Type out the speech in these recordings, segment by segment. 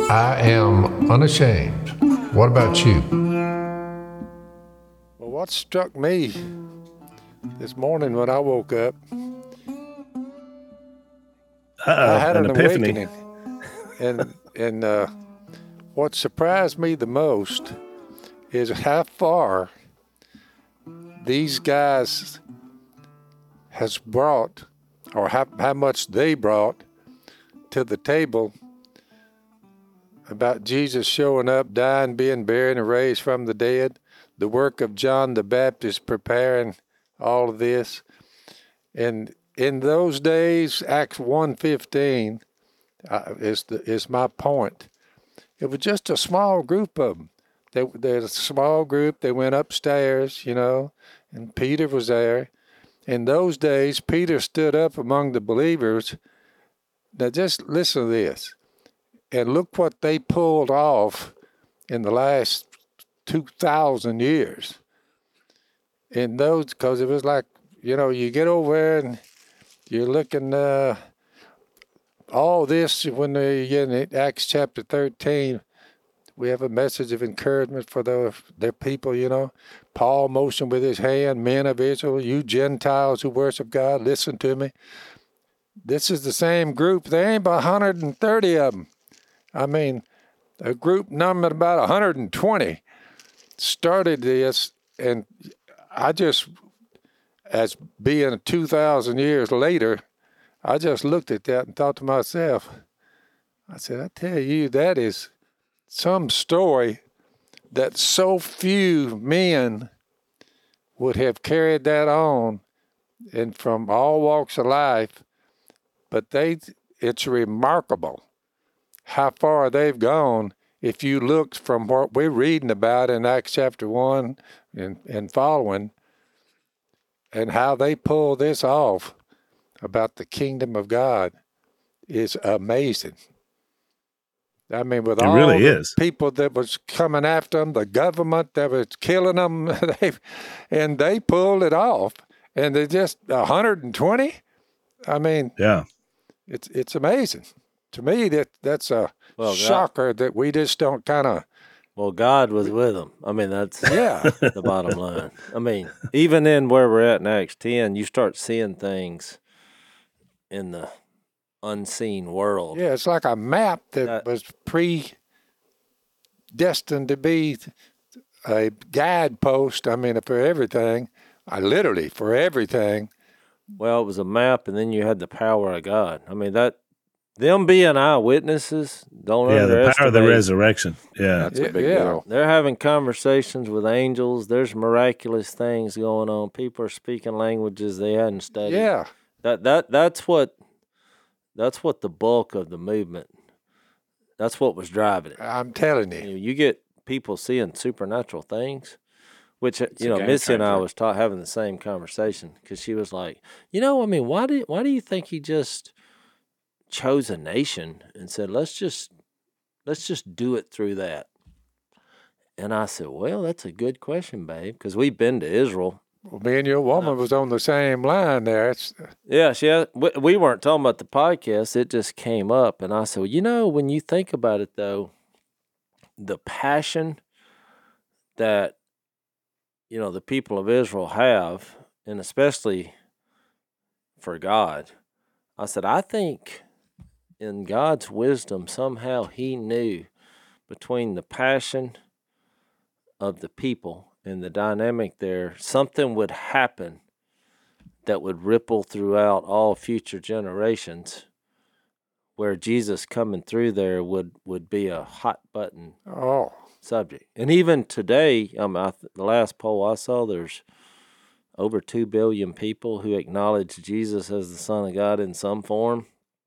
I am unashamed. What about you? Well, what struck me this morning when I woke up, I had an epiphany. awakening. And what surprised me the most is how far these guys has brought, or how much they brought to the table about Jesus showing up, dying, being buried, and raised from the dead. The work of John the Baptist preparing all of this. And in those days, Acts 1:15 is my point. It was just a small group of them. There's a small group. They went upstairs, and Peter was there. In those days, Peter stood up among the believers. Now just listen to this. And look what they pulled off in the last 2,000 years. In those, because it was like, you get over there and you're looking, all this, when they get in Acts chapter 13, we have a message of encouragement for their people, Paul motioned with his hand, men of Israel, you Gentiles who worship God, listen to me. This is the same group. There ain't about 130 of them. I mean, a group numbered about 120 started this, and I just, as being 2,000 years later, I just looked at that and thought to myself, I said, I tell you, that is some story that so few men would have carried that on, and from all walks of life, but it's remarkable how far they've gone if you look from what we're reading about in Acts chapter 1 and following, and how they pull this off about the kingdom of God is amazing. I mean, with all the people that was coming after them, the government that was killing them, and they pulled it off. And they just 120. I mean, yeah, it's amazing. To me, that's a shocker that we just don't kind of. Well, God was with them. I mean, that's the bottom line. I mean, even in where we're at in Acts 10, you start seeing things in the unseen world. Yeah, it's like a map that was predestined to be a guidepost. I mean, for everything. Literally for everything. Well, it was a map, and then you had the power of God. I mean, them being eyewitnesses, don't underestimate. The power of the resurrection. Yeah, that's a big deal. They're having conversations with angels. There's miraculous things going on. People are speaking languages they hadn't studied. Yeah, that's what the bulk of the movement. That's what was driving it. I'm telling you. You get people seeing supernatural things, which Missy and I was having the same conversation, because she was like, I mean, why do you think he just chose a nation and said, let's just do it through that? And I said, well, that's a good question, babe, because we've been to Israel. Well, me and your woman was on the same line there. We weren't talking about the podcast. It just came up, and I said, when you think about it, though, the passion that the people of Israel have, and especially for God, I said, I think in God's wisdom, somehow he knew between the passion of the people and the dynamic there, something would happen that would ripple throughout all future generations, where Jesus coming through there would be a hot button subject. And even today, the last poll I saw, there's over 2 billion people who acknowledge Jesus as the Son of God in some form.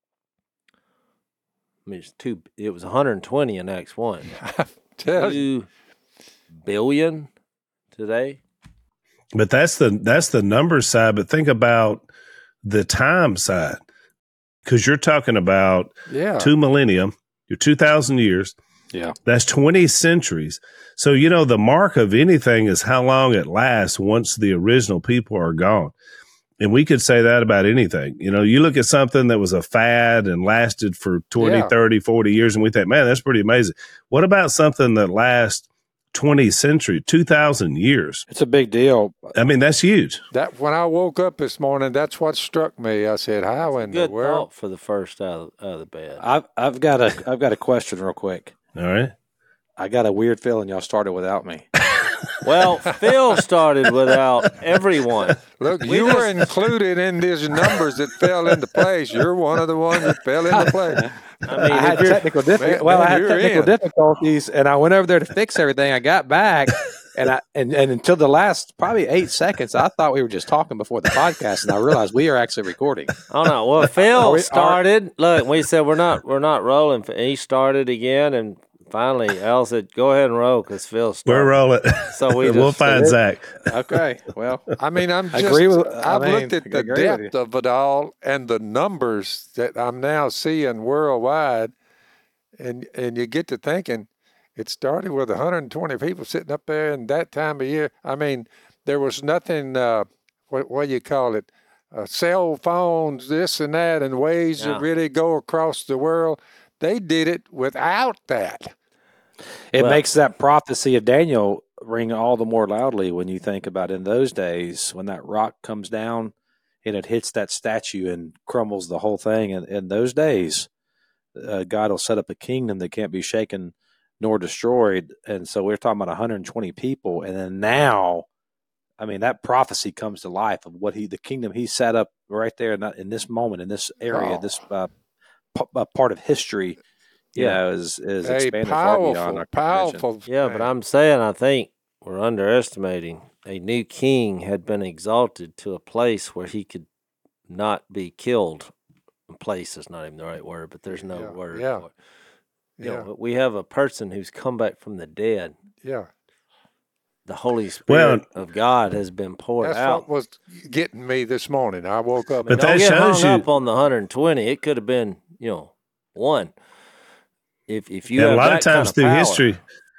I mean, it was 120 in Acts 1. 2 billion today. But that's the numbers side. But think about the time side, because you're talking about 2 millennium, you're 2,000 years. Yeah, that's 20 centuries. So the mark of anything is how long it lasts once the original people are gone. And we could say that about anything. You know, you look at something that was a fad and lasted for 20, 30, 40 years, and we think, man, that's pretty amazing. What about something that lasts 20 centuries, 2,000 years? It's a big deal. I mean, that's huge. That when I woke up this morning, that's what struck me. I said, how in the world? Thought for the first out of the bed. I've got a question real quick. All right. I got a weird feeling y'all started without me. Well, Phil started without everyone. Look, you were included in these numbers that fell into place. You're one of the ones that fell into place. I had technical difficulties, and I went over there to fix everything. I got back, and until the last probably 8 seconds, I thought we were just talking before the podcast, and I realized we are actually recording. Oh no! Well, Phil started. Look, we said we're not rolling. He started again, and finally, Al said, "Go ahead and roll," because Phil started. We're rolling. So we'll find Zach. Okay. Well, I mean, I've looked at the depth of it all and the numbers that I'm now seeing worldwide, and you get to thinking, it started with 120 people sitting up there in that time of year. I mean, there was nothing. What do you call it? Cell phones, this and that, and ways to really go across the world. They did it without that. It makes that prophecy of Daniel ring all the more loudly when you think about in those days when that rock comes down and it hits that statue and crumbles the whole thing. And in those days, God will set up a kingdom that can't be shaken nor destroyed. And so we're talking about 120 people. And then now, I mean, that prophecy comes to life of what the kingdom he set up right there in this moment, in this area, this part of history, you know, is expanded far beyond our powerful. Yeah, but I'm saying I think we're underestimating. A new king had been exalted to a place where he could not be killed. Place is not even the right word, but there's no word for it. You know, we have a person who's come back from the dead. Yeah. The Holy Spirit of God has been poured out. That's what was getting me this morning. I woke up. But don't get hung up on the 120. It could have been, one. If you have a lot that of times kind of history,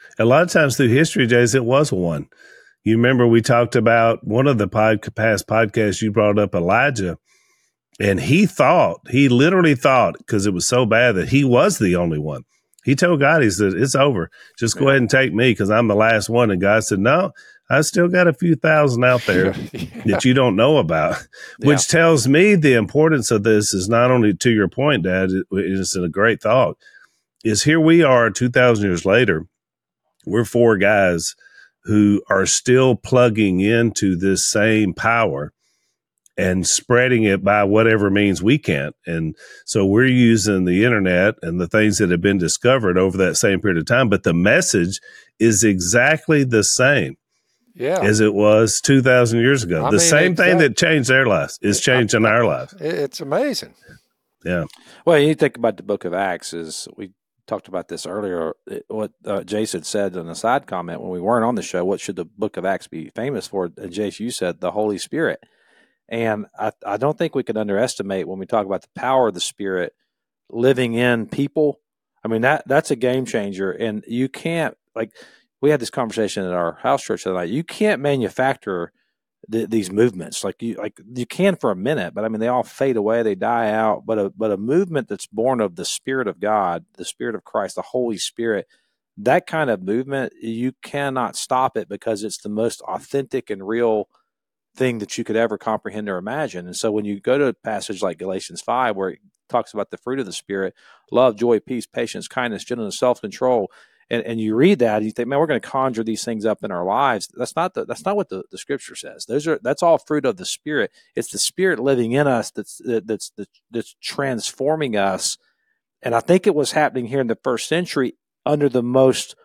Jace, it was one. You remember we talked about one of the past podcasts. You brought up Elijah, and he literally thought, because it was so bad, that he was the only one. He told God, he said, "It's over. Just go ahead and take me because I'm the last one." And God said, "No, I still got a few thousand out there that you don't know about," which tells me the importance of this is not only, to your point, Dad, it's a great thought, is here we are 2,000 years later. We're four guys who are still plugging into this same power and spreading it by whatever means we can. And so we're using the internet and the things that have been discovered over that same period of time. But the message is exactly the same as it was 2,000 years ago. The same thing that changed their lives is changing our lives. It's amazing. Yeah. Well, you think about the book of Acts, is we talked about this earlier. What Jason said in a side comment when we weren't on the show, what should the book of Acts be famous for? And Jace, you said the Holy Spirit. And I don't think we can underestimate when we talk about the power of the Spirit living in people. I mean, that's a game changer. And you can't, like, we had this conversation at our house church the other night. You can't manufacture these movements. Like you can for a minute, but I mean, they all fade away, they die out. But a movement that's born of the Spirit of God, the Spirit of Christ, the Holy Spirit, that kind of movement, you cannot stop it because it's the most authentic and real thing that you could ever comprehend or imagine. And so when you go to a passage like Galatians 5, where it talks about the fruit of the Spirit, love, joy, peace, patience, kindness, gentleness, self-control, and you read that, and you think, man, we're going to conjure these things up in our lives. That's not what the Scripture says. That's all fruit of the Spirit. It's the Spirit living in us that's transforming us. And I think it was happening here in the first century under the most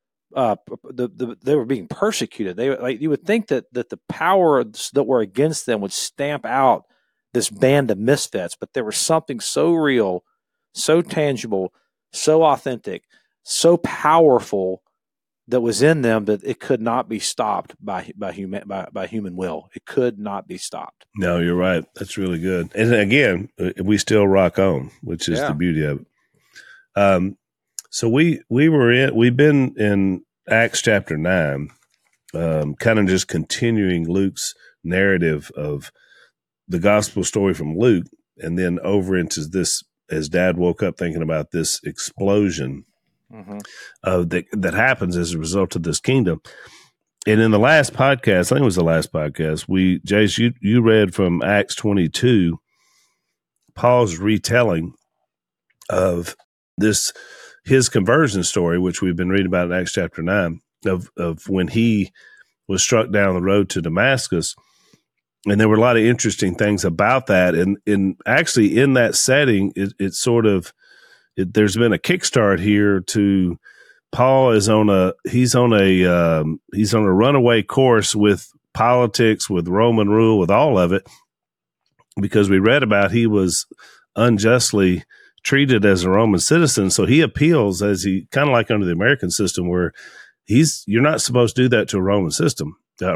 they were being persecuted. You would think that the power that were against them would stamp out this band of misfits, but there was something so real, so tangible, so authentic, so powerful that was in them that it could not be stopped by human will. It could not be stopped. No, you're right. That's really good. And again, we still rock on, which is the beauty of it. So we've been in Acts chapter 9, kind of just continuing Luke's narrative of the gospel story from Luke and then over into this, as Dad woke up thinking about this explosion that happens as a result of this kingdom. And in the last podcast, I think it was the last podcast, Jace, you read from Acts 22, Paul's retelling of his conversion story, which we've been reading about in Acts chapter 9, of when he was struck down the road to Damascus. And there were a lot of interesting things about that. And actually in that setting, there's been a kickstart here to Paul is he's on a runaway course with politics, with Roman rule, with all of it, because we read about he was unjustly treated as a Roman citizen. So he appeals as he kind of like under the American system where you're not supposed to do that to a Roman citizen.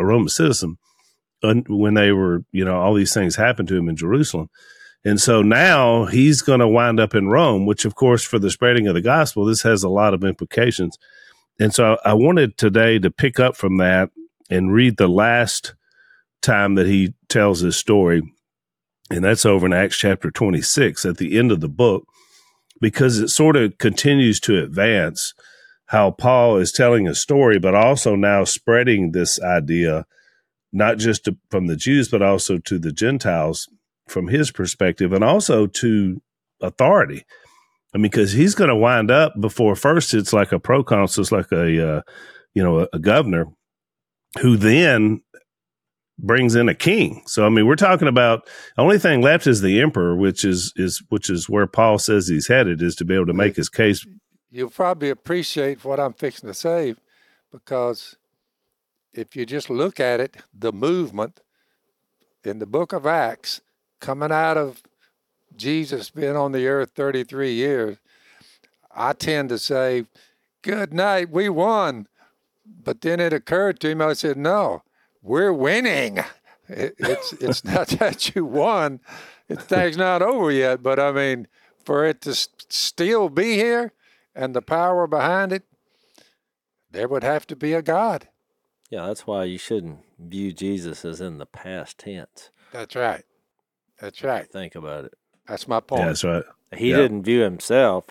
When they were, all these things happened to him in Jerusalem. And so now he's going to wind up in Rome, which, of course, for the spreading of the gospel, this has a lot of implications. And so I wanted today to pick up from that and read the last time that he tells his story. And that's over in Acts chapter 26 at the end of the book, because it sort of continues to advance how Paul is telling a story, but also now spreading this idea, not just from the Jews, but also to the Gentiles from his perspective, and also to authority. I mean, because he's going to wind up before first it's like a proconsul, it's like a governor who then brings in a king. So, I mean, we're talking about the only thing left is the emperor, which is where Paul says he's headed, is to be able to make his case. You'll probably appreciate what I'm fixing to say, because if you just look at it, the movement in the book of Acts coming out of Jesus being on the earth 33 years, I tend to say, good night, we won. But then it occurred to me, I said, no, we're winning. It's not that you won. Thing's not over yet. But I mean, for it to still be here and the power behind it, there would have to be a God. Yeah, that's why you shouldn't view Jesus as in the past tense. That's right. That's right. Think about it. That's my point. Yeah, that's right. He didn't view himself.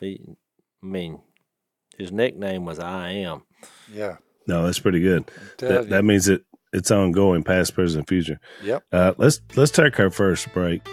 His nickname was I Am. Yeah. No, that's pretty good. That means it's ongoing, past, present, future. Yep. Let's take our first break.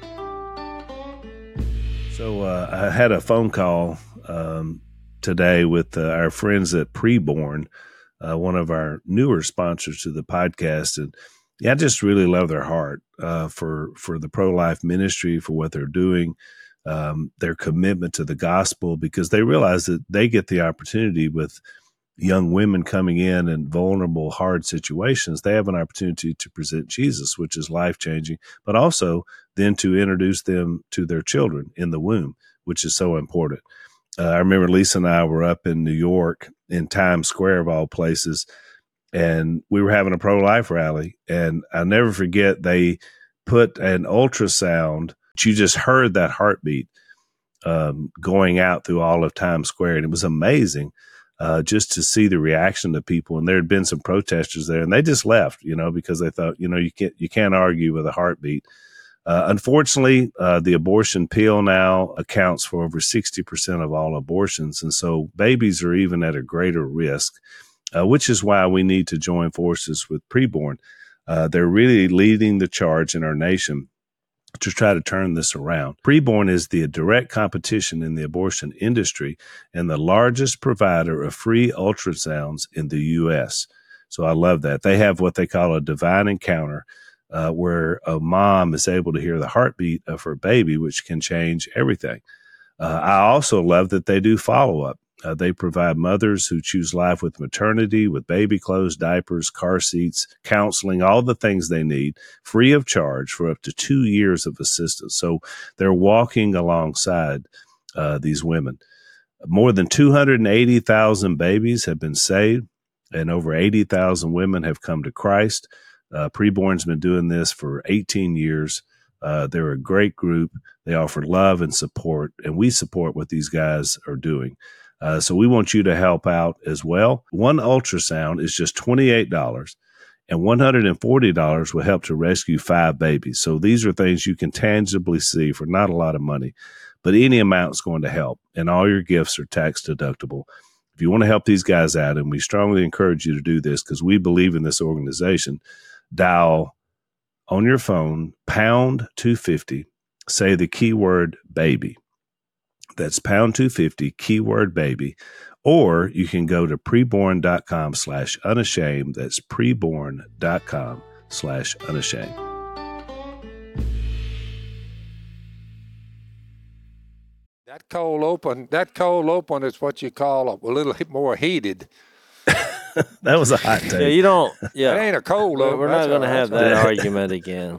So I had a phone call today with our friends at Preborn, one of our newer sponsors to the podcast, and I just really love their heart for the pro-life ministry, for what they're doing, their commitment to the gospel, because they realize that they get the opportunity with young women coming in vulnerable, hard situations. They have an opportunity to present Jesus, which is life-changing, but also then to introduce them to their children in the womb, which is so important. I remember Lisa and I were up in New York in Times Square, of all places, and we were having a pro-life rally. And I'll never forget, they put an ultrasound. You just heard that heartbeat going out through all of Times Square. And it was amazing just to see the reaction of people. And there had been some protesters there, and they just left, because they thought, you can't argue with a heartbeat. Unfortunately, the abortion pill now accounts for over 60% of all abortions. And so babies are even at a greater risk, which is why we need to join forces with Preborn. They're really leading the charge in our nation to try to turn this around. Preborn is the direct competition in the abortion industry and the largest provider of free ultrasounds in the U.S. So I love that. They have what they call a divine encounter, where a mom is able to hear the heartbeat of her baby, which can change everything. I also love that they do follow-up. They provide mothers who choose life with maternity, with baby clothes, diapers, car seats, counseling, all the things they need, free of charge for up to 2 years of assistance. So they're walking alongside these women. More than 280,000 babies have been saved, and over 80,000 women have come to Christ. Preborn's been doing this for 18 years. They're a great group. They offer love and support, and we support what these guys are doing. So we want you to help out as well. One ultrasound is just $28, and $140 will help to rescue 5 babies. So these are things you can tangibly see for not a lot of money, but any amount is going to help, and all your gifts are tax deductible. If you want to help these guys out, and we strongly encourage you to do this because we believe in this organization, dial on your phone pound 250, say the keyword baby. That's pound 250, keyword baby. Or you can go to preborn.com/unashamed. That's preborn.com/unashamed. That cold open is what you call a little more heated. That was a hot take. Yeah, you don't. Yeah, It ain't a cold open. we're not going to have that argument again.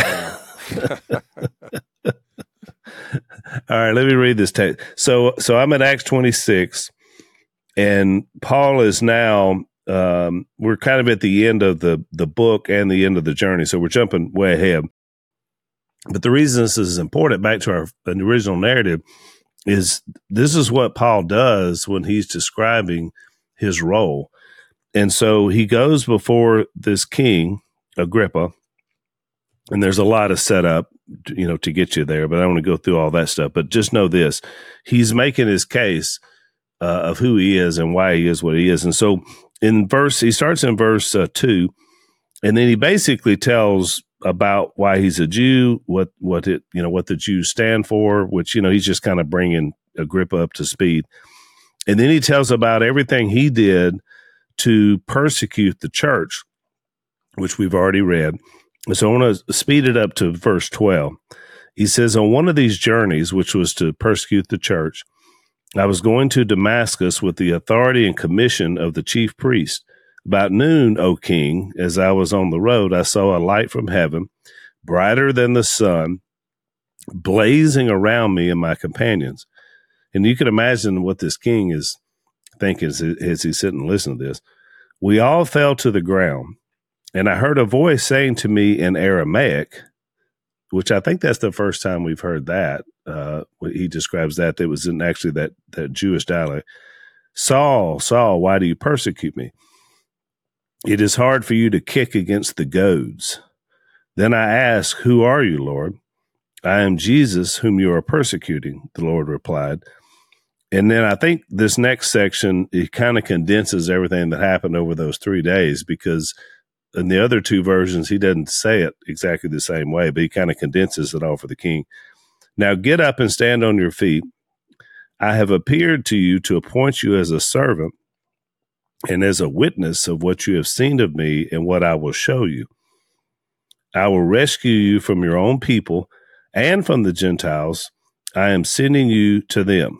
All right, let me read this text. So I'm at Acts 26, and Paul is now, we're kind of at the end of the book and the end of the journey, so we're jumping way ahead. But the reason this is important, back to our original narrative, is this is what Paul does when he's describing his role. And so he goes before this king, Agrippa, and there's a lot of setup, to get you there, but I don't want to go through all that stuff. But just know this, he's making his case of who he is and why he is what he is. And so he starts in verse 2, and then he basically tells about why he's a Jew, what the Jews stand for, which, he's just kind of bringing Agrippa up to speed. And then he tells about everything he did to persecute the church, which we've already read. So I want to speed it up to verse 12. He says, on one of these journeys, which was to persecute the church, I was going to Damascus with the authority and commission of the chief priest. About noon, O king, as I was on the road, I saw a light from heaven, brighter than the sun, blazing around me and my companions. And you can imagine what this king is thinking as he's sitting and listening to this. We all fell to the ground. And I heard a voice saying to me in Aramaic, which I think that's the first time we've heard that. He describes that was in actually that Jewish dialect. Saul, Saul, why do you persecute me? It is hard for you to kick against the goads. Then I asked, who are you, Lord? I am Jesus, whom you are persecuting, the Lord replied. And then I think this next section, it kind of condenses everything that happened over those 3 days, because in the other 2 versions, he doesn't say it exactly the same way, but he kind of condenses it all for the king. Now get up and stand on your feet. I have appeared to you to appoint you as a servant and as a witness of what you have seen of me and what I will show you. I will rescue you from your own people and from the Gentiles. I am sending you to them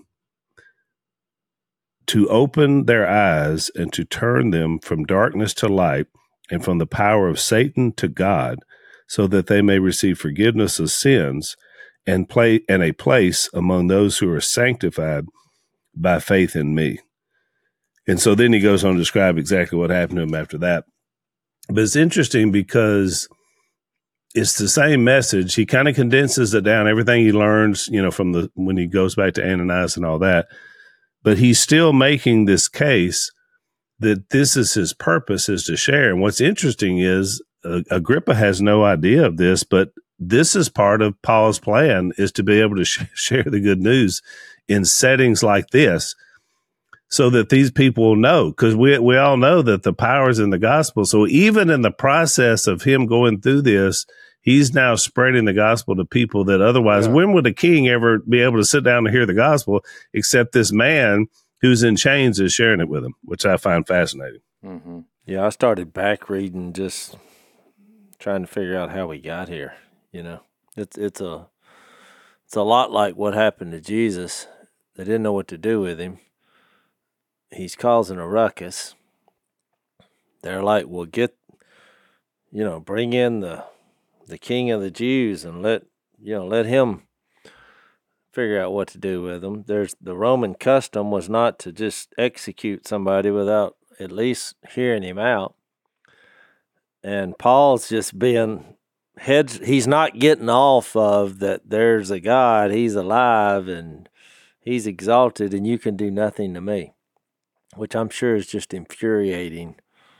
to open their eyes and to turn them from darkness to light and from the power of Satan to God, so that they may receive forgiveness of sins and a place among those who are sanctified by faith in me. And so then he goes on to describe exactly what happened to him after that. But it's interesting because it's the same message. He kind of condenses it down, everything he learns, from when he goes back to Ananias and all that. But he's still making this case that this is his purpose, is to share. And what's interesting is Agrippa has no idea of this, but this is part of Paul's plan, is to be able to share the good news in settings like this, so that these people will know, because we all know that the power is in the gospel. So even in the process of him going through this, he's now spreading the gospel to people that otherwise, when would a king ever be able to sit down and hear the gospel, except this man who's in chains is sharing it with them, which I find fascinating. Mm-hmm. Yeah, I started back reading, just trying to figure out how we got here. It's a lot like what happened to Jesus. They didn't know what to do with him. He's causing a ruckus. They're like, well, bring in the king of the Jews and let him figure out what to do with them. The Roman custom was not to just execute somebody without at least hearing him out. And Paul's just being he's not getting off of that there's a God, he's alive, and he's exalted, and you can do nothing to me, which I'm sure is just infuriating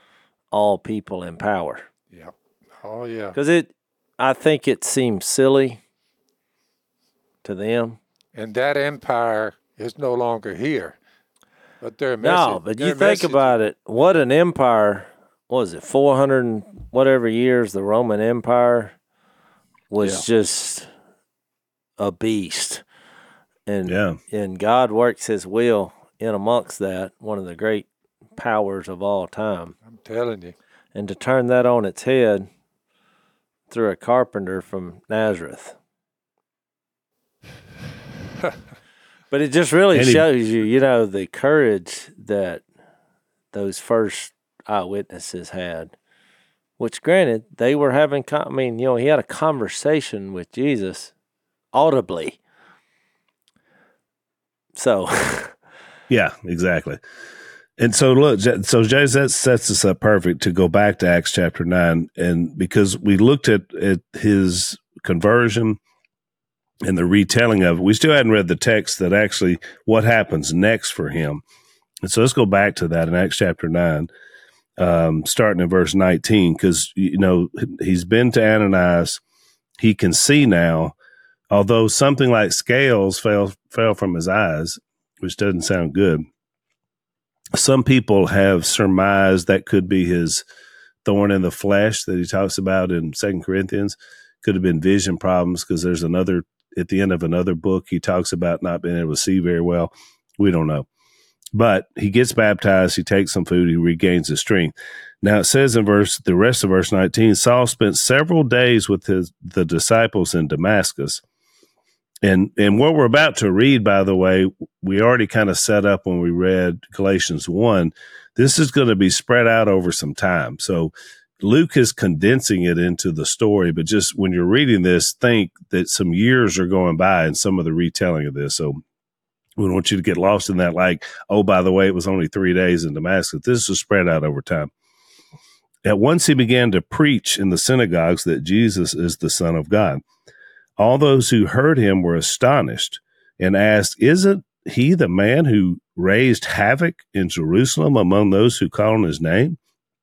all people in power. Yeah. Oh, yeah. Because I think it seems silly to them. And that empire is no longer here. But their No, but you think about it, what an empire, what was it, 400 and whatever years the Roman Empire was just a beast. And God works his will in amongst that, one of the great powers of all time. I'm telling you. And to turn that on its head through a carpenter from Nazareth. But it just really shows you, the courage that those first eyewitnesses had. Which, granted, they were having, he had a conversation with Jesus audibly. So. Yeah, exactly. And so, look, James, that sets us up perfect to go back to Acts chapter 9. And because we looked at his conversion and the retelling of it, we still hadn't read the text that actually what happens next for him. And so let's go back to that in Acts chapter 9, starting in verse 19, because, he's been to Ananias. He can see now, although something like scales fell from his eyes, which doesn't sound good. Some people have surmised that could be his thorn in the flesh that he talks about in 2 Corinthians. Could have been vision problems, because there's at the end of another book, he talks about not being able to see very well. We don't know. But he gets baptized, he takes some food, he regains his strength. Now it says in the rest of verse 19, Saul spent several days with the disciples in Damascus. And what we're about to read, by the way, we already kind of set up when we read Galatians 1. This is going to be spread out over some time. So Luke is condensing it into the story, but just when you're reading this, think that some years are going by in some of the retelling of this. So we don't want you to get lost in that, like, oh, by the way, it was only 3 days in Damascus. This is spread out over time. At once he began to preach in the synagogues that Jesus is the Son of God. All those who heard him were astonished and asked, "Isn't he the man who raised havoc in Jerusalem among those who call on his name?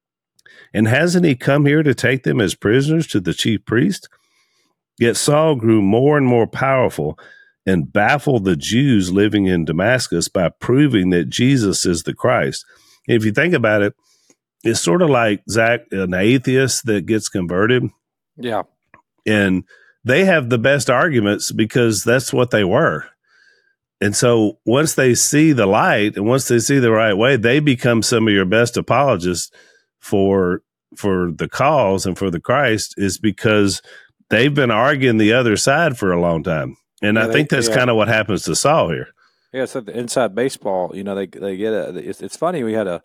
And hasn't he come here to take them as prisoners to the chief priest?" Yet Saul grew more and more powerful and baffled the Jews living in Damascus by proving that Jesus is the Christ. If you think about it, it's sort of like, Zach, an atheist that gets converted. Yeah. And they have the best arguments because that's what they were. And so once they see the light and once they see the right way, they become some of your best apologists for the cause and for the Christ, is because they've been arguing the other side for a long time. And I think that's kind of what happens to Saul here. Yeah, so the inside baseball, they get it. It's funny. We had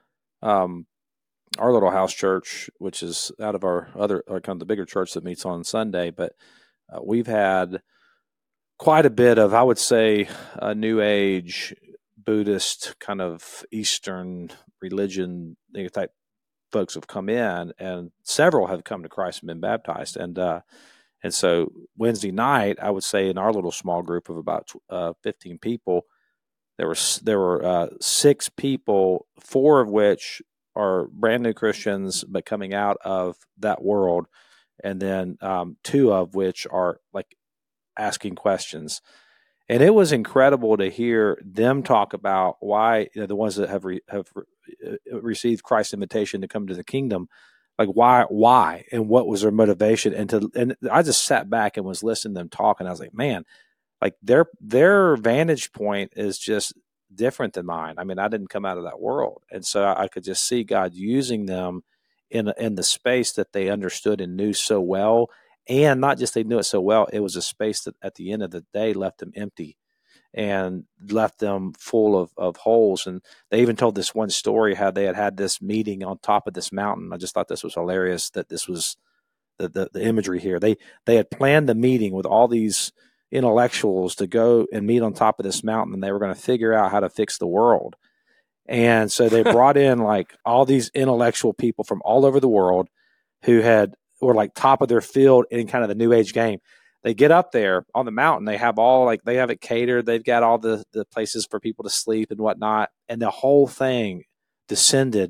our little house church, which is out of our other, kind of the bigger church that meets on Sunday, but we've had quite a bit of, I would say, a New Age Buddhist kind of Eastern religion type folks have come in, and several have come to Christ and been baptized. And so Wednesday night, I would say in our little small group of about 15 people, there were 6 people, 4 of which are brand new Christians, but coming out of that world, and then 2 of which are like asking questions. And it was incredible to hear them talk about why, the ones that have received Christ's invitation to come to the kingdom, like why, and what was their motivation. And I just sat back and was listening to them talk, and I was like, man, like their vantage point is just different than mine. I mean, I didn't come out of that world, and so I could just see God using them in the space that they understood and knew so well. And not just they knew it so well, it was a space that at the end of the day left them empty and left them full of holes. And they even told this one story how they had this meeting on top of this mountain. I just thought this was hilarious, that this was the imagery here. They had planned the meeting with all these intellectuals to go and meet on top of this mountain, and they were going to figure out how to fix the world. And so they brought in like all these intellectual people from all over the world who were like top of their field in kind of the New Age game. They get up there on the mountain. They have they have it catered. They've got all the places for people to sleep and whatnot. And the whole thing descended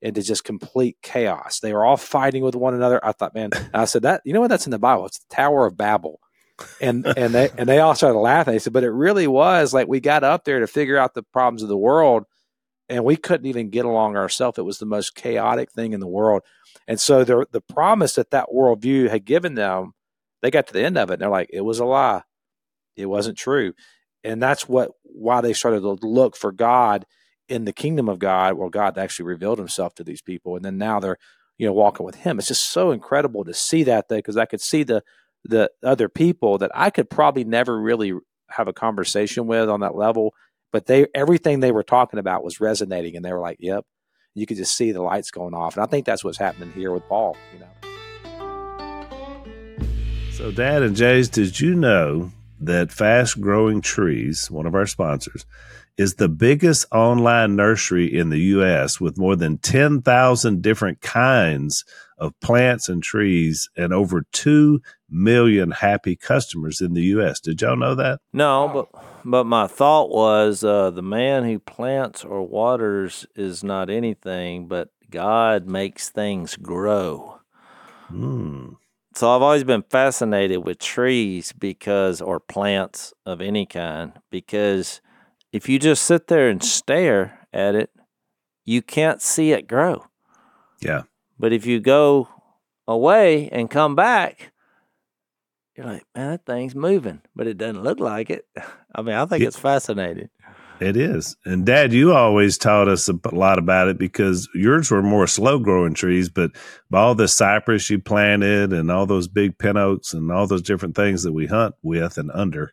into just complete chaos. They were all fighting with one another. I thought, man, I said that, you know what, that's in the Bible. It's the Tower of Babel. And they all started laughing. They said, but it really was like we got up there to figure out the problems of the world, and we couldn't even get along ourselves. It was the most chaotic thing in the world. And so the promise that worldview had given them, they got to the end of it, and they're like, it was a lie. It wasn't true. And that's why they started to look for God in the kingdom of God, where God actually revealed himself to these people. And then now they're, walking with him. It's just so incredible to see that, because I could see the other people that I could probably never really have a conversation with on that level, but everything they were talking about was resonating, and they were like, yep. You could just see the lights going off. And I think that's what's happening here with Paul, So Dad and Jace, did you know that Fast Growing Trees, one of our sponsors, is the biggest online nursery in the U.S. with more than 10,000 different kinds of plants and trees and over 2 million happy customers in the U.S. Did y'all know that? No, but my thought was the man who plants or waters is not anything, but God makes things grow. So I've always been fascinated with trees or plants of any kind, because if you just sit there and stare at it, you can't see it grow. Yeah. But if you go away and come back, you're like, man, that thing's moving, but it doesn't look like it. I mean, I think it's fascinating. It is. And Dad, you always taught us a lot about it, because yours were more slow growing trees, but all the cypress you planted and all those big pin oaks and all those different things that we hunt with and under,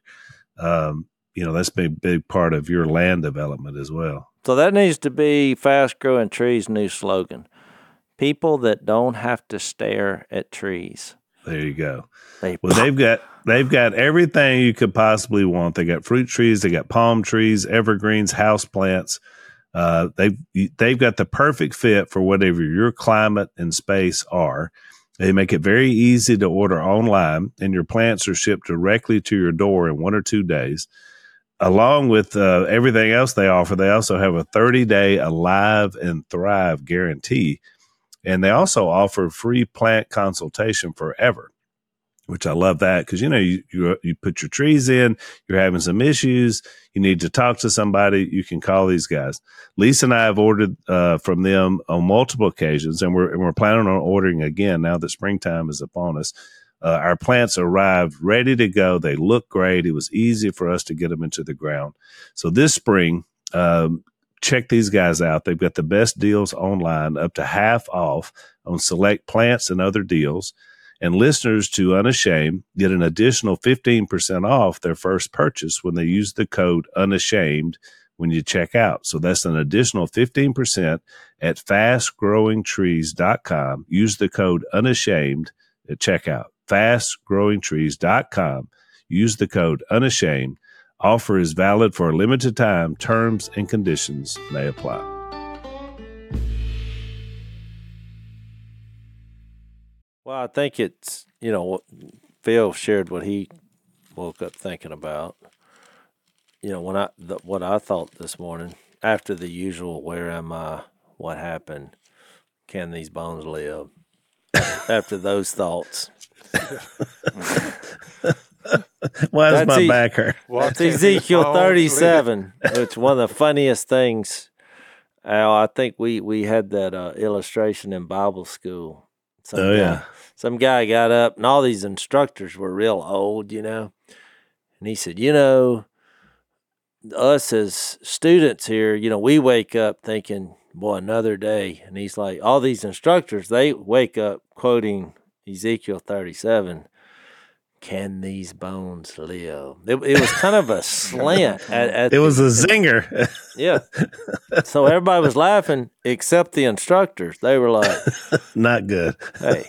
that's been a big part of your land development as well. So that needs to be Fast Growing Trees' new slogan. People that don't have to stare at trees. There you go. They've got everything you could possibly want. They got fruit trees, they got palm trees, evergreens, house plants. They've got the perfect fit for whatever your climate and space are. They make it very easy to order online, and your plants are shipped directly to your door in 1 or 2 days. Along with everything else they offer, they also have a 30-day Alive and Thrive guarantee. And they also offer free plant consultation forever, which I love that, because, you put your trees in, you're having some issues, you need to talk to somebody, you can call these guys. Lisa and I have ordered from them on multiple occasions, and we're planning on ordering again now that springtime is upon us. Our plants arrived ready to go. They look great. It was easy for us to get them into the ground. So this spring, check these guys out. They've got the best deals online, up to half off on select plants and other deals. And listeners to Unashamed get an additional 15% off their first purchase when they use the code Unashamed when you check out. So that's an additional 15% at fastgrowingtrees.com. Use the code Unashamed at checkout. fastgrowingtrees.com. Use the code Unashamed. Offer is valid for a limited time. Terms and conditions may apply. Well, I think it's, Phil shared what he woke up thinking about. What I thought this morning, after the usual, where am I, what happened, can these bones live? After those thoughts. Why does my back hurt? That's Ezekiel 37. It's one of the funniest things. Al, I think we had that illustration in Bible school. Some guy got up, and all these instructors were real old, and he said, us as students here, we wake up thinking, boy, another day. And he's like, all these instructors, they wake up quoting Ezekiel 37. Can these bones live? It was kind of a slant. It was a zinger. Yeah. So everybody was laughing except the instructors. They were like, not good. Hey.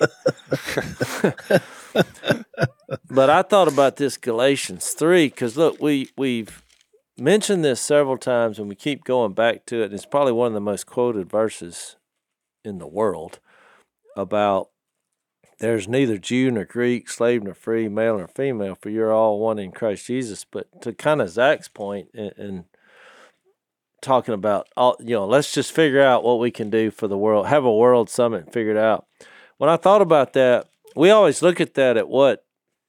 But I thought about this Galatians 3, because look, we've mentioned this several times, and we keep going back to it. It's probably one of the most quoted verses in the world about there's neither Jew nor Greek, slave nor free, male nor female, for you're all one in Christ Jesus. But to kind of Zach's point, and talking about all, let's just figure out what we can do for the world, have a world summit and figure it out. When I thought about that, we always look at that at what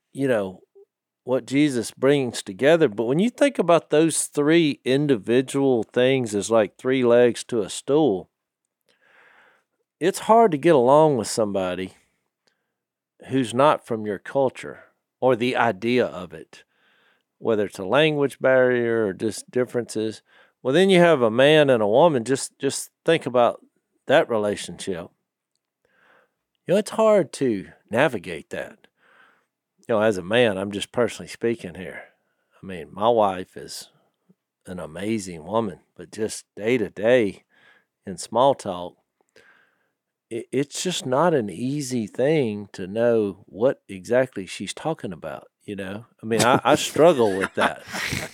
Jesus brings together. But when you think about those three individual things as like three legs to a stool, it's hard to get along with somebody who's not from your culture or the idea of it, whether it's a language barrier or just differences. Well, then you have a man and a woman. Just think about that relationship. It's hard to navigate that. As a man, I'm just personally speaking here. I mean, my wife is an amazing woman, but just day to day in small talk, it's just not an easy thing to know what exactly she's talking about. I mean, I struggle with that.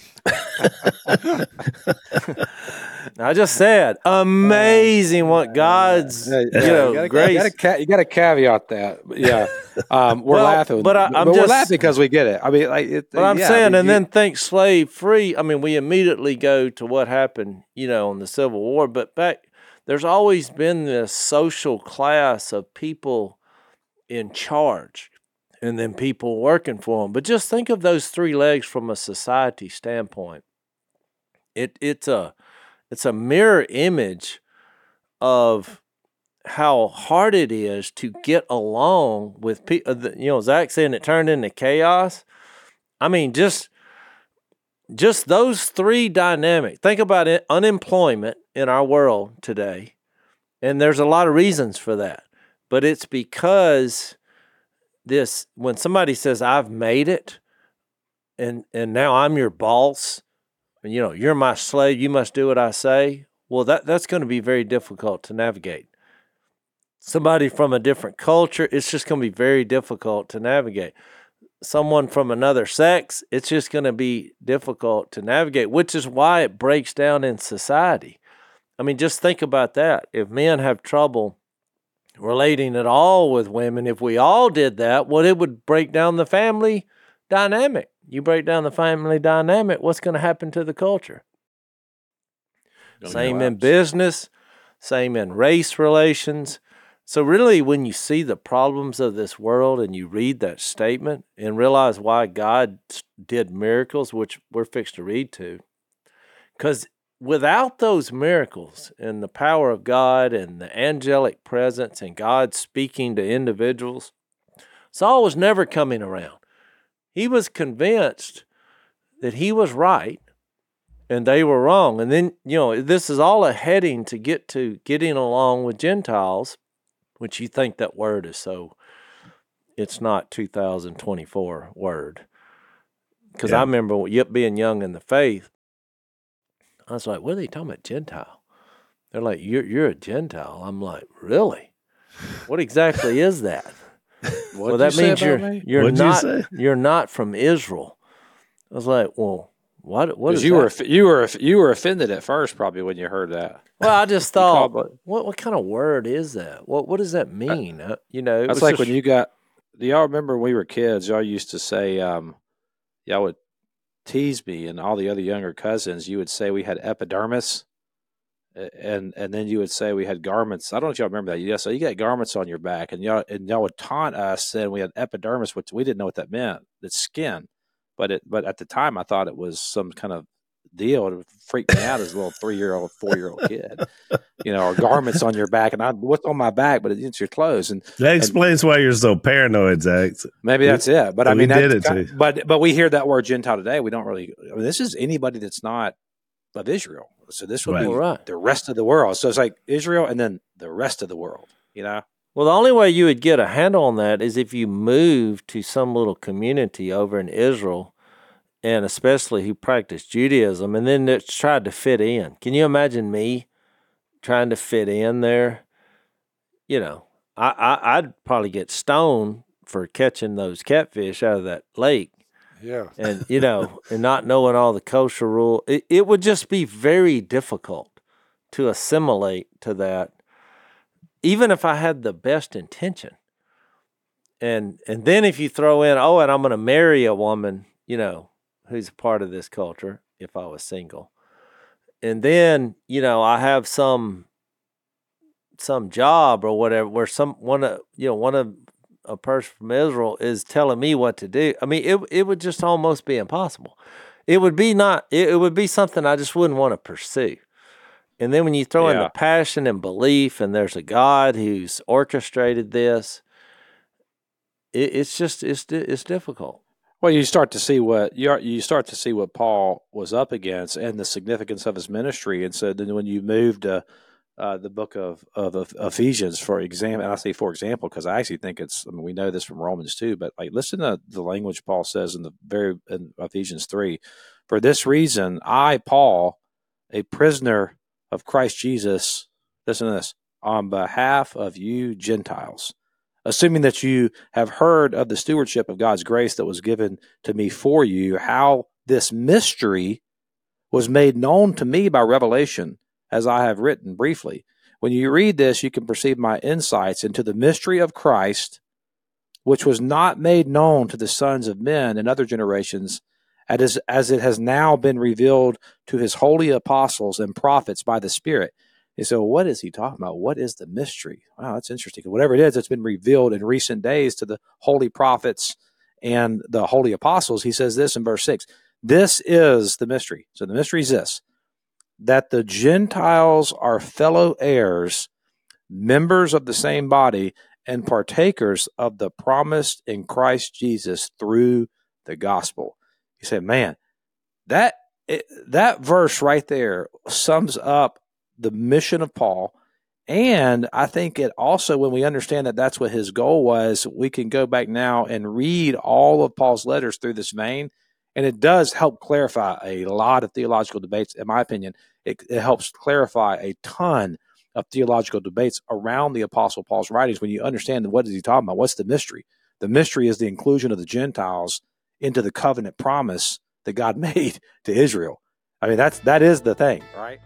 I just said, amazing what God's, grace. You got to caveat that. Yeah. We're laughing. But we're laughing because we get it. I mean, but I'm saying, then think slave free. I mean, we immediately go to what happened, in the Civil War. But there's always been this social class of people in charge and then people working for them. But just think of those three legs from a society standpoint. It's a mirror image of how hard it is to get along with people. Zach saying it turned into chaos. I mean, just those three dynamics. Think about it, unemployment in our world today, and there's a lot of reasons for that. But it's because when somebody says, I've made it, and now I'm your boss, and you're my slave, you must do what I say. Well, that's going to be very difficult to navigate. Somebody from a different culture, it's just going to be very difficult to navigate. Someone from another sex, it's just going to be difficult to navigate, which is why it breaks down in society. I mean, just think about that. If men have trouble relating at all with women, if we all did that, it would break down the family dynamic. You break down the family dynamic, what's going to happen to the culture? Same in business, same in race relations. So really, when you see the problems of this world and you read that statement and realize why God did miracles, which we're fixed to read to, because without those miracles and the power of God and the angelic presence and God speaking to individuals, Saul was never coming around. He was convinced that he was right and they were wrong. And then, this is all a heading to get to getting along with Gentiles, which you think that word is it's not 2024 word. Because I remember being young in the faith, I was like, what are they talking about, Gentile? They're like, you're a Gentile. I'm like, really? What exactly is that? Well, that means you're not from Israel. I was like, well, what is that? You were offended at first, probably, when you heard that. Well, I just thought, what kind of word is that? What does that mean? That's like when you got. Do y'all remember when we were kids? Y'all used to say, y'all would tease me and all the other younger cousins. You would say we had epidermis, and then you would say we had garments. I don't know if y'all remember that. Yeah, so you got garments on your back, and y'all would taunt us saying we had epidermis, which we didn't know what that meant. It's skin, but at the time I thought it was some kind of deal. It freaked me out as a little 3-year-old, 4-year-old kid. Or garments on your back, and what's on my back? But it's your clothes, and that explains why you're so paranoid, Zach. Maybe that's it. But I mean, did it too. But we hear that word Gentile today. We don't really. I mean, this is anybody that's not of Israel. So this would be the rest of the world. So it's like Israel and then the rest of the world. Well, the only way you would get a handle on that is if you move to some little community over in Israel, and especially who practiced Judaism, and then it's tried to fit in. Can you imagine me trying to fit in there? I'd probably get stoned for catching those catfish out of that lake. Yeah. And, and not knowing all the kosher rule, it would just be very difficult to assimilate to that, even if I had the best intention. And then if you throw in, and I'm going to marry a woman, who's a part of this culture, if I was single, And then, I have some job or whatever where a person from Israel is telling me what to do. I mean, it would just almost be impossible. It would be something I just wouldn't want to pursue. And then when you throw in the passion and belief, and there's a God who's orchestrated this, it's difficult. Well, you start to see what Paul was up against and the significance of his ministry. And so then when you move to the book of Ephesians, for example, and I say for example because I actually think we know this from Romans too, but like listen to the language Paul says in Ephesians 3. For this reason, I, Paul, a prisoner of Christ Jesus, listen to this, on behalf of you Gentiles, assuming that you have heard of the stewardship of God's grace that was given to me for you, how this mystery was made known to me by revelation, as I have written briefly. When you read this, you can perceive my insights into the mystery of Christ, which was not made known to the sons of men in other generations, as it has now been revealed to his holy apostles and prophets by the Spirit. And so what is he talking about? What is the mystery? Wow, that's interesting. Whatever it is, it's been revealed in recent days to the holy prophets and the holy apostles. He says this in verse 6. This is the mystery. So the mystery is this, that the Gentiles are fellow heirs, members of the same body, and partakers of the promise in Christ Jesus through the gospel. You say, man, that verse right there sums up the mission of Paul. And I think it also, when we understand that that's what his goal was, we can go back now and read all of Paul's letters through this vein. And it does help clarify a lot of theological debates. In my opinion, it helps clarify a ton of theological debates around the Apostle Paul's writings when you understand what is he talking about. What's the mystery? The mystery is the inclusion of the Gentiles into the covenant promise that God made to Israel. I mean, that is the thing, right?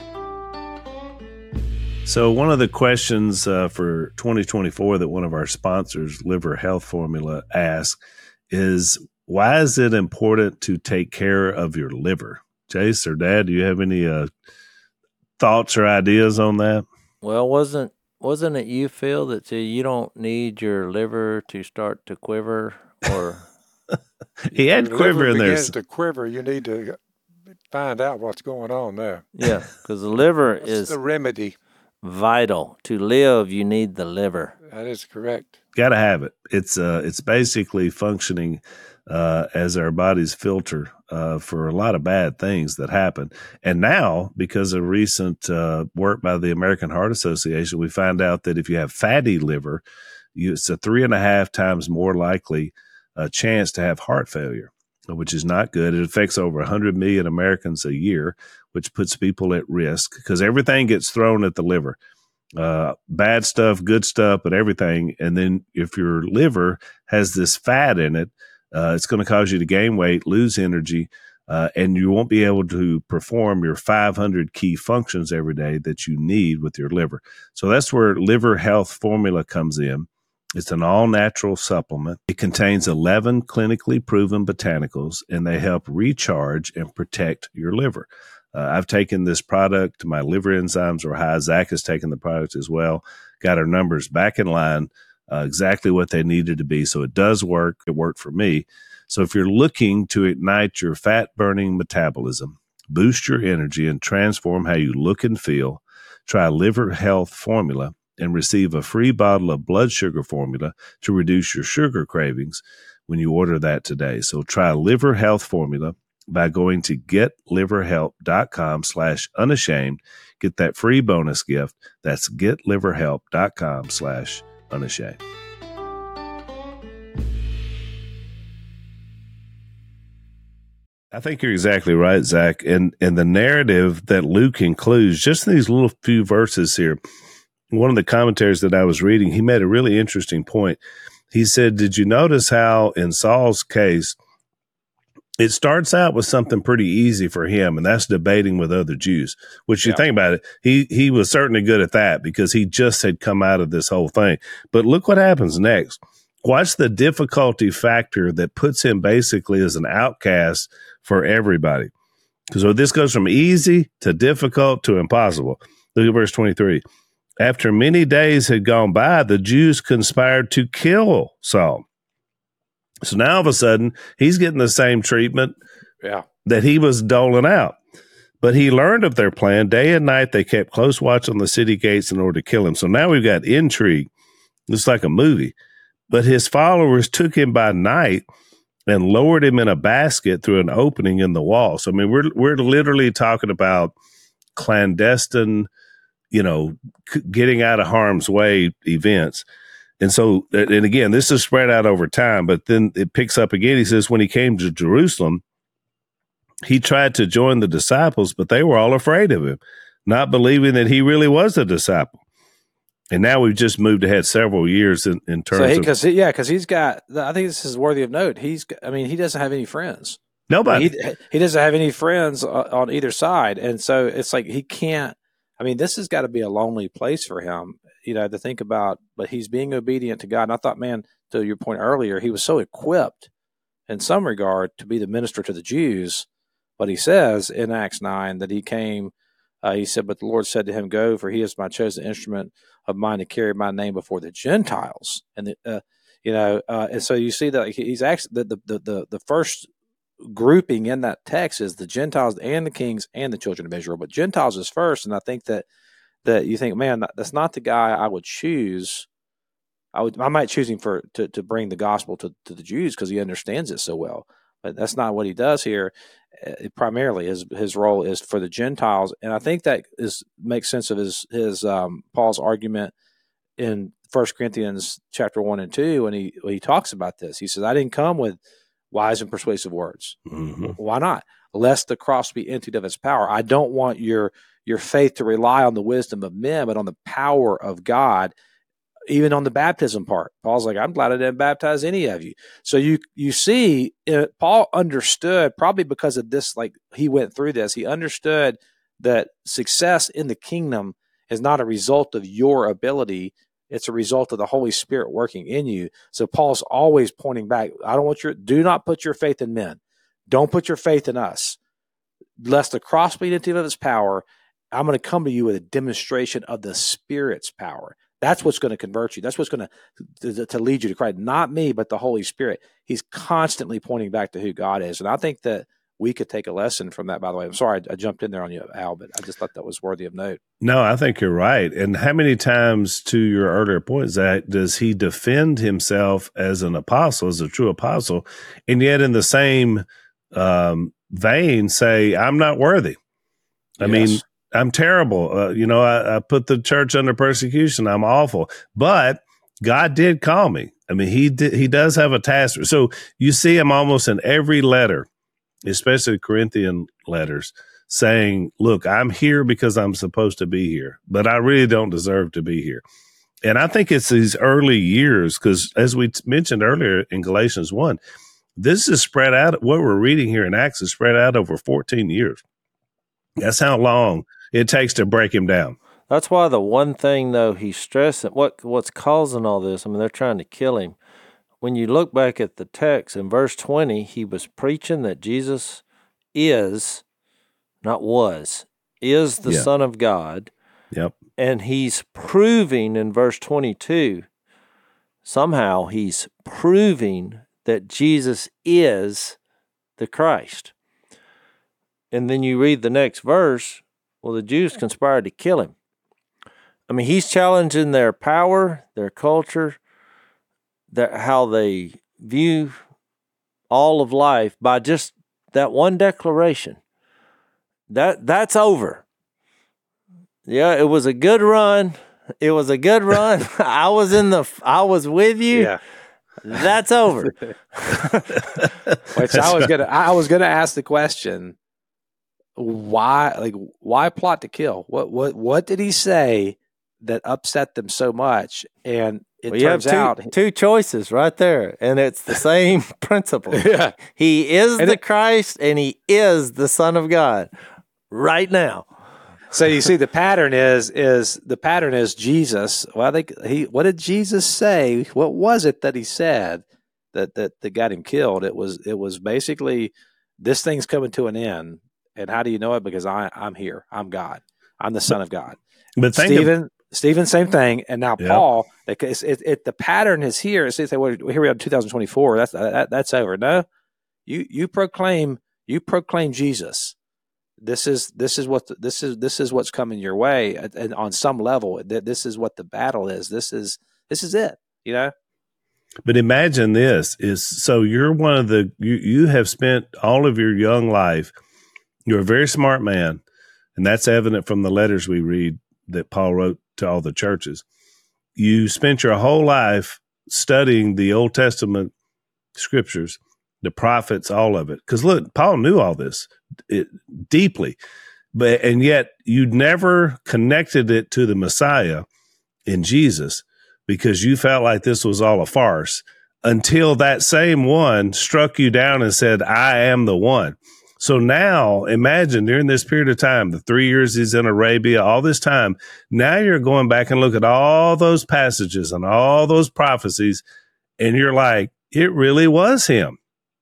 So one of the questions for 2024 that one of our sponsors, Liver Health Formula, asked is, why is it important to take care of your liver? Jace or Dad, do you have any thoughts or ideas on that? Well, wasn't it you, Phil, that said you don't need your liver to start to quiver? Or he had quiver in there. Begins to quiver, you need to find out what's going on there. Yeah, because the liver is the remedy. Vital to live. You need the liver. That is correct. Got to have it. It's basically functioning as our body's filter for a lot of bad things that happen. And now, because of recent work by the American Heart Association, we find out that if you have fatty liver, it's a 3.5 times more likely chance to have heart failure, which is not good. It affects over 100 million Americans a year, which puts people at risk because everything gets thrown at the liver. Bad stuff, good stuff, but everything. And then if your liver has this fat in it, it's going to cause you to gain weight, lose energy, and you won't be able to perform your 500 key functions every day that you need with your liver. So that's where Liver Health Formula comes in. It's an all-natural supplement. It contains 11 clinically proven botanicals, and they help recharge and protect your liver. I've taken this product. My liver enzymes are high. Zach has taken the product as well. Got our numbers back in line, exactly what they needed to be. So it does work. It worked for me. So if you're looking to ignite your fat-burning metabolism, boost your energy, and transform how you look and feel, try Liver Health Formula and receive a free bottle of blood sugar formula to reduce your sugar cravings when you order that today. So try Liver Health Formula by going to getliverhelp.com/unashamed. Get that free bonus gift. That's getliverhelp.com/unashamed. I think you're exactly right, Zach. And the narrative that Luke includes, just in these little few verses here, one of the commentaries that I was reading, he made a really interesting point. He said, did you notice how in Saul's case, it starts out with something pretty easy for him, and that's debating with other Jews, which you think about it, he was certainly good at that because he just had come out of this whole thing. But look what happens next. Watch the difficulty factor that puts him basically as an outcast for everybody. So this goes from easy to difficult to impossible. Look at verse 23. After many days had gone by, the Jews conspired to kill Saul. So now all of a sudden, he's getting the same treatment that he was doling out. But he learned of their plan. Day and night, they kept close watch on the city gates in order to kill him. So now we've got intrigue. It's like a movie. But his followers took him by night and lowered him in a basket through an opening in the wall. So, I mean, we're literally talking about clandestine, getting out of harm's way events. And so, and again, this is spread out over time, but then it picks up again. He says, when he came to Jerusalem, he tried to join the disciples, but they were all afraid of him, not believing that he really was a disciple. And now we've just moved ahead several years in terms because he's got, I think this is worthy of note. He doesn't have any friends. Nobody. He doesn't have any friends on either side. And so it's like he can't, this has got to be a lonely place for him, to think about, but he's being obedient to God. And I thought, man, to your point earlier, he was so equipped in some regard to be the minister to the Jews. But he says in Acts 9 that he came, he said, but the Lord said to him, go, for he is my chosen instrument of mine to carry my name before the Gentiles. And, and so you see that he's actually, the first grouping in that text is the Gentiles and the kings and the children of Israel, but Gentiles is first. And I think that you think, man, that's not the guy I would choose. I might choose him to bring the gospel to the Jews because he understands it so well, but that's not what he does here. Primarily his role is for the Gentiles. And I think that makes sense of his Paul's argument in 1 Corinthians chapter 1 and 2 when he talks about this. He says, I didn't come with wise and persuasive words. Mm-hmm. Why not? Lest the cross be emptied of its power. I don't want your faith to rely on the wisdom of men, but on the power of God, even on the baptism part. Paul's like, I'm glad I didn't baptize any of you. So you see, Paul understood, probably because of this, like he went through this, he understood that success in the kingdom is not a result of your ability. It's a result of the Holy Spirit working in you. So Paul's always pointing back. Do not put your faith in men. Don't put your faith in us. Lest the cross be emptied of its power, I'm going to come to you with a demonstration of the Spirit's power. That's what's going to convert you. That's what's going to lead you to Christ. Not me, but the Holy Spirit. He's constantly pointing back to who God is. And I think that we could take a lesson from that, by the way. I'm sorry I jumped in there on you, Al, but I just thought that was worthy of note. No, I think you're right. And how many times, to your earlier point, Zach, does he defend himself as an apostle, as a true apostle, and yet in the same vein say, I'm not worthy? I mean, I'm terrible. I put the church under persecution. I'm awful. But God did call me. I mean, he does have a task. So you see him almost in every letter, especially Corinthian letters, saying, look, I'm here because I'm supposed to be here, but I really don't deserve to be here. And I think it's these early years, because as we mentioned earlier in Galatians 1, this is spread out. What we're reading here in Acts is spread out over 14 years. That's how long it takes to break him down. That's why the one thing, though, he's stressing, what's causing all this, they're trying to kill him. When you look back at the text, in verse 20, he was preaching that Jesus is, not was, is the Son of God. Yep. And he's proving in verse 22, somehow he's proving that Jesus is the Christ. And then you read the next verse, well, the Jews conspired to kill him. He's challenging their power, their culture, how they view all of life by just that one declaration. That's over. Yeah, it was a good run. It was a good run. I was with you. Yeah. That's over. Which I was gonna ask the question, why plot to kill? What did he say that upset them so much? And it turns out two choices right there, and it's the same principle. Yeah. He is the Christ, and he is the Son of God right now. So you see, the pattern is Jesus. Well, what did Jesus say? What was it that he said that got him killed? It was basically, this thing's coming to an end, And how do you know it? Because I'm here. I'm God. I'm the Son of God. But Stephen, same thing. And now Yep. Paul, the pattern is here. So you say, well, here we are in 2024. That's over. No, you proclaim Jesus. This is what's coming your way, and on some level, this is what the battle is. This is it. You know. But imagine this is so you're one of the you have spent all of your young life. You're a very smart man, and that's evident from the letters we read that Paul wrote to all the churches. You spent your whole life studying the Old Testament scriptures, the prophets, all of it. Because look, Paul knew all this deeply, and yet you never connected it to the Messiah in Jesus because you felt like this was all a farce until that same one struck you down and said, I am the one. So now imagine during this period of time, the 3 years he's in Arabia, all this time, now you're going back and look at all those passages and all those prophecies, and you're like, it really was him.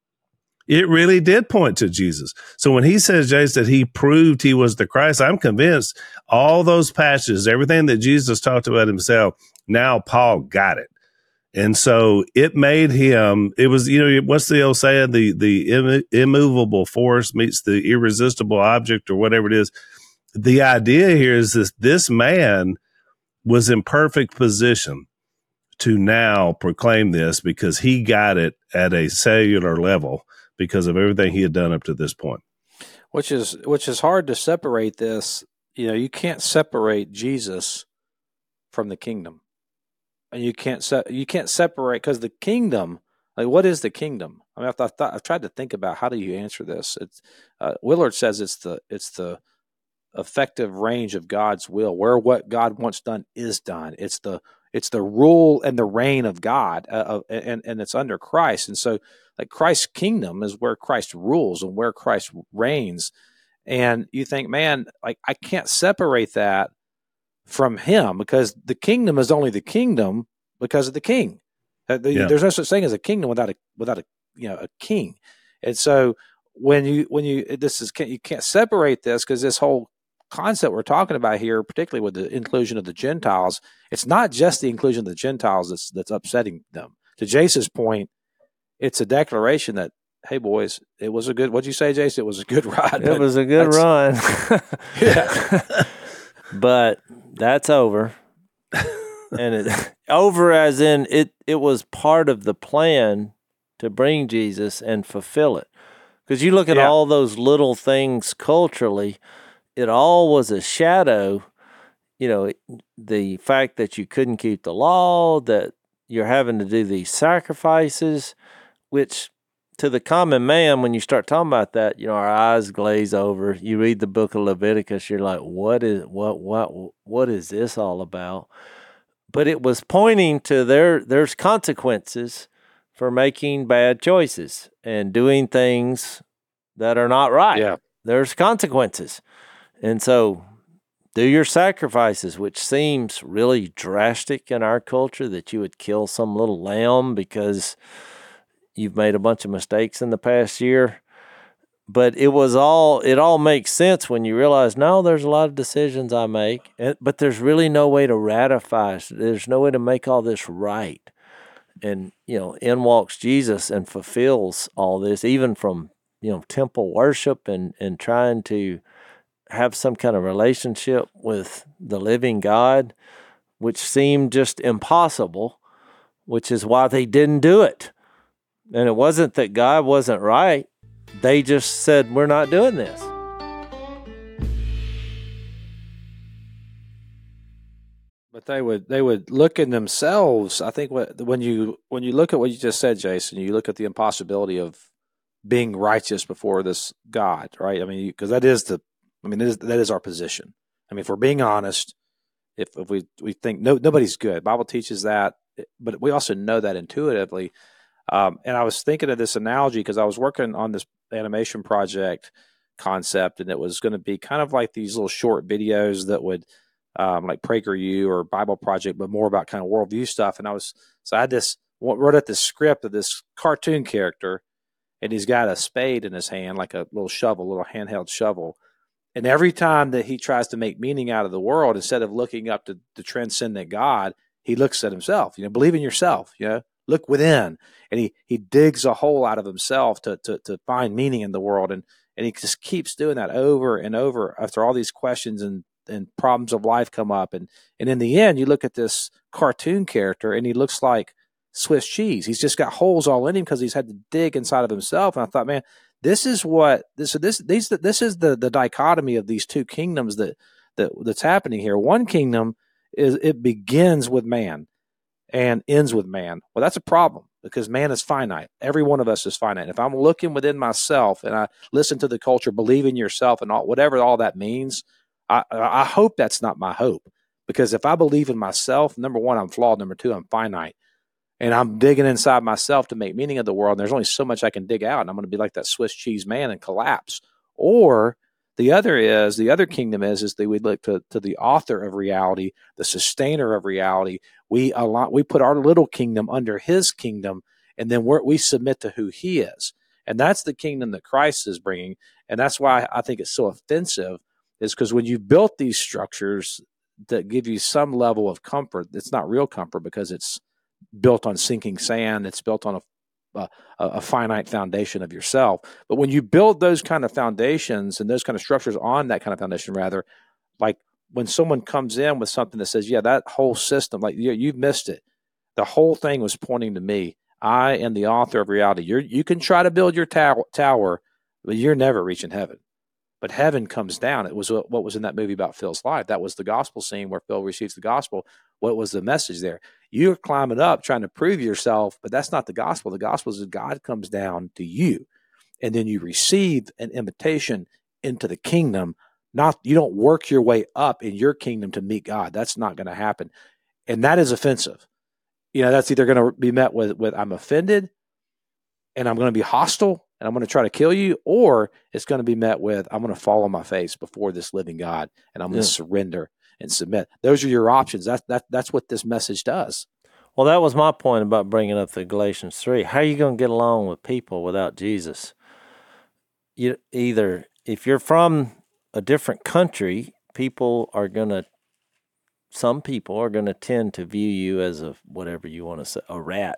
It really did point to Jesus. So when he says, Jace, that he proved he was the Christ, I'm convinced all those passages, everything that Jesus talked about himself, now Paul got it. And so it made him, it was, what's the old saying? The immovable force meets the irresistible object or whatever it is. The idea here is this man was in perfect position to now proclaim this because he got it at a cellular level because of everything he had done up to this point. Which is hard to separate this. You can't separate Jesus from the kingdom. And you can't separate, because the kingdom, like, what is the kingdom? I mean, I've tried to think about how do you answer this. It's Willard says it's the effective range of God's will, where what God wants done is done. It's the rule and the reign of God, and it's under Christ. And so, like, Christ's kingdom is where Christ rules and where Christ reigns. And you think, man, like, I can't separate that from him because the kingdom is only the kingdom because of the king. There's no such thing as a kingdom without a king. And so you can't separate this, because this whole concept we're talking about here, particularly with the inclusion of the Gentiles, it's not just the inclusion of the Gentiles that's upsetting them. To Jace's point, it's a declaration that, hey, boys, it was a good, what'd you say, Jace? It was a good ride. It was a good run. Yeah. But that's over. And over as in it was part of the plan to bring Jesus and fulfill it. Because you look at all those little things culturally, it all was a shadow. The fact that you couldn't keep the law, that you're having to do these sacrifices, which to the common man, when you start talking about that, our eyes glaze over. You read the book of Leviticus, you're like, what is this all about? But it was pointing to there's consequences for making bad choices and doing things that are not right. Yeah. There's consequences. And so do your sacrifices, which seems really drastic in our culture, that you would kill some little lamb because you've made a bunch of mistakes in the past year. But it all makes sense when you realize, no, there's a lot of decisions I make, but there's really no way to ratify. There's no way to make all this right. And, in walks Jesus and fulfills all this, even from, temple worship and trying to have some kind of relationship with the living God, which seemed just impossible, which is why they didn't do it. And it wasn't that God wasn't right. They just said, we're not doing this. But they would look in themselves. I think when you look at what you just said, Jason, you look at the impossibility of being righteous before this God, right? I mean, because that is our position. I mean, if we're being honest, if we think nobody's good, the Bible teaches that, but we also know that intuitively. And I was thinking of this analogy because I was working on this animation project concept, and it was going to be kind of like these little short videos that would, like PragerU or Bible Project, but more about kind of worldview stuff. And I had wrote out this script of this cartoon character, and he's got a spade in his hand, like a little shovel, a little handheld shovel. And every time that he tries to make meaning out of the world, instead of looking up to the transcendent God, he looks at himself. Believe in yourself. Look within, and he digs a hole out of himself to find meaning in the world, and he just keeps doing that over and over after all these questions and problems of life come up, and in the end, you look at this cartoon character, and he looks like Swiss cheese. He's just got holes all in him because he's had to dig inside of himself. And I thought, man, this is the dichotomy of these two kingdoms that's happening here. One kingdom it begins with man and ends with man. Well, that's a problem because man is finite. Every one of us is finite. If I'm looking within myself and I listen to the culture, believe in yourself and whatever all that means, I hope that's not my hope, because if I believe in myself, number one, I'm flawed. Number two, I'm finite. And I'm digging inside myself to make meaning of the world. And there's only so much I can dig out. And I'm going to be like that Swiss cheese man and collapse. Or the other kingdom is that we look to the author of reality, the sustainer of reality. We put our little kingdom under his kingdom, and then we submit to who he is. And that's the kingdom that Christ is bringing. And that's why I think it's so offensive, is because when you built these structures that give you some level of comfort, it's not real comfort because it's built on sinking sand. It's built on a finite foundation of yourself. But when you build those kind of foundations and those kind of structures on that kind of foundation, rather, like when someone comes in with something that says, yeah, that whole system, like you've missed it. The whole thing was pointing to me. I am the author of reality. You can try to build your tower, but you're never reaching heaven. But heaven comes down. It was what was in that movie about Phil's life. That was the gospel scene where Phil receives the gospel. What was the message there? You're climbing up trying to prove yourself, but that's not the gospel. The gospel is that God comes down to you, and then you receive an invitation into the kingdom. You don't work your way up in your kingdom to meet God. That's not going to happen. And that is offensive. That's either going to be met with I'm offended and I'm going to be hostile and I'm going to try to kill you, or it's going to be met with I'm going to fall on my face before this living God and I'm going to surrender and submit. Those are your options. That's what this message does. Well, that was my point about bringing up the Galatians 3. How are you going to get along with people without Jesus? Either if you're from a different country, some people are going to tend to view you as whatever you want to say, a rat,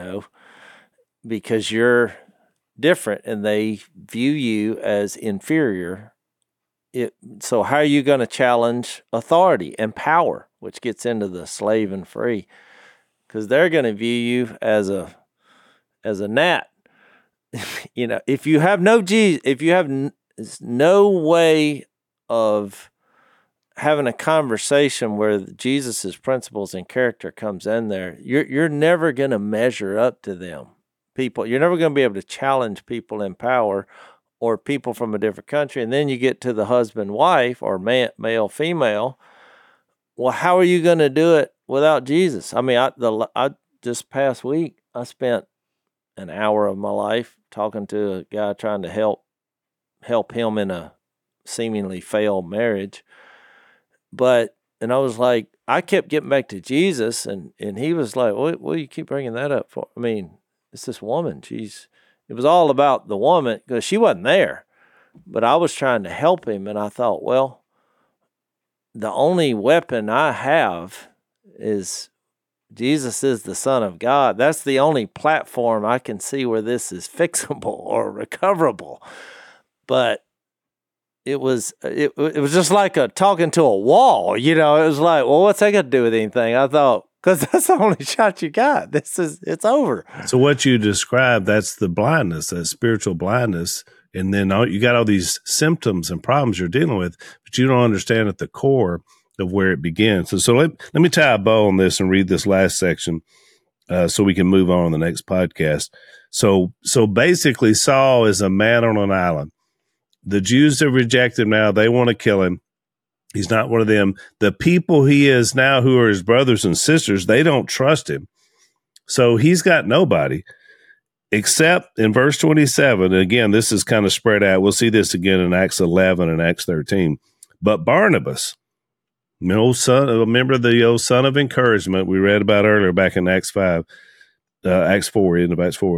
because you're different and they view you as inferior. So how are you going to challenge authority and power, which gets into the slave and free? Because they're going to view you as a gnat. If you have no Jesus, if you have no way of having a conversation where Jesus's principles and character comes in there, you're never going to measure up to them. People, you're never going to be able to challenge people in power or people from a different country. And then you get to the husband, wife, or male, female. Well, how are you going to do it without Jesus? I mean, I this past week, I spent an hour of my life talking to a guy trying to help him in a seemingly failed marriage. And I was like, I kept getting back to Jesus, and he was like, what do you keep bringing that up for? I mean, it's this woman. It was all about the woman because she wasn't there. But I was trying to help him, and I thought, well, the only weapon I have is Jesus is the Son of God. That's the only platform I can see where this is fixable or recoverable. But it was just like talking to a wall, It was like, well, what's that got to do with anything? I thought, because that's the only shot you got. It's over. So what you described, that's the blindness, that spiritual blindness. And then you got all these symptoms and problems you're dealing with, but you don't understand at the core of where it begins. So let me tie a bow on this and read this last section so we can move on to the next podcast. So basically, Saul is a man on an island. The Jews have rejected him now. They want to kill him. He's not one of them. The people he is now, who are his brothers and sisters, they don't trust him. So he's got nobody except in verse 27. And again, this is kind of spread out. We'll see this again in Acts 11 and Acts 13. But Barnabas, a member of the old son of encouragement we read about earlier back in Acts 4, end of Acts 4,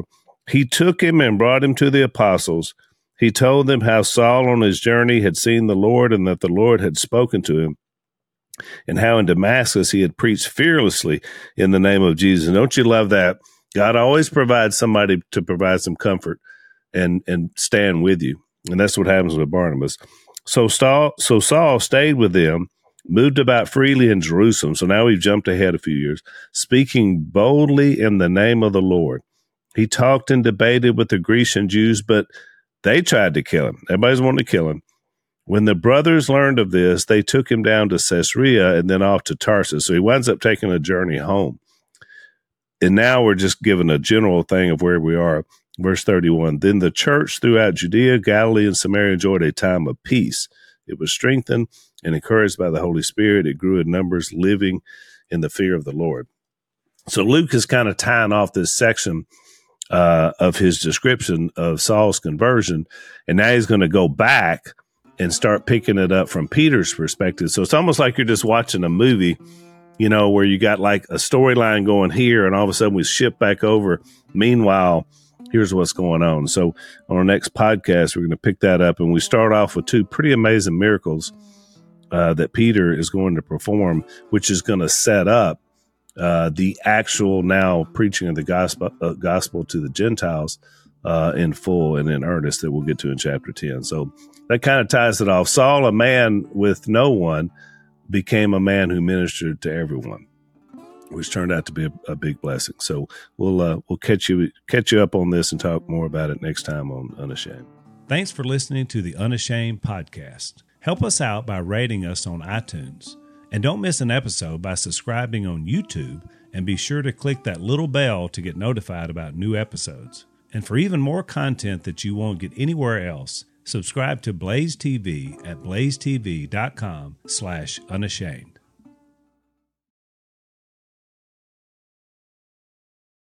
He took him and brought him to the apostles. He told them how Saul on his journey had seen the Lord and that the Lord had spoken to him, and how in Damascus he had preached fearlessly in the name of Jesus. And don't you love that? God always provides somebody to provide some comfort and stand with you. And that's what happens with Barnabas. So Saul stayed with them, moved about freely in Jerusalem. So now we've jumped ahead a few years, speaking boldly in the name of the Lord. He talked and debated with the Grecian Jews, but they tried to kill him. Everybody's wanting to kill him. When the brothers learned of this, they took him down to Caesarea and then off to Tarsus. So he winds up taking a journey home. And now we're just giving a general thing of where we are. Verse 31, then the church throughout Judea, Galilee, and Samaria enjoyed a time of peace. It was strengthened and encouraged by the Holy Spirit. It grew in numbers, living in the fear of the Lord. So Luke is kind of tying off this section of his description of Saul's conversion, and now he's going to go back and start picking it up from Peter's perspective. So it's almost like you're just watching a movie, you know, where you got like a storyline going here, and all of a sudden we shift back over. Meanwhile, here's what's going on. So on our next podcast, we're going to pick that up, and we start off with two pretty amazing miracles that Peter is going to perform, which is going to set up the actual now preaching of the gospel to the Gentiles in full and in earnest that we'll get to in chapter 10. So that kind of ties it off. Saul, a man with no one, became a man who ministered to everyone, which turned out to be a big blessing. So we'll catch you up on this and talk more about it next time on Unashamed. Thanks for listening to the Unashamed podcast. Help us out by rating us on iTunes. And don't miss an episode by subscribing on YouTube, and be sure to click that little bell to get notified about new episodes. And for even more content that you won't get anywhere else, subscribe to Blaze TV at blazetv.com/unashamed.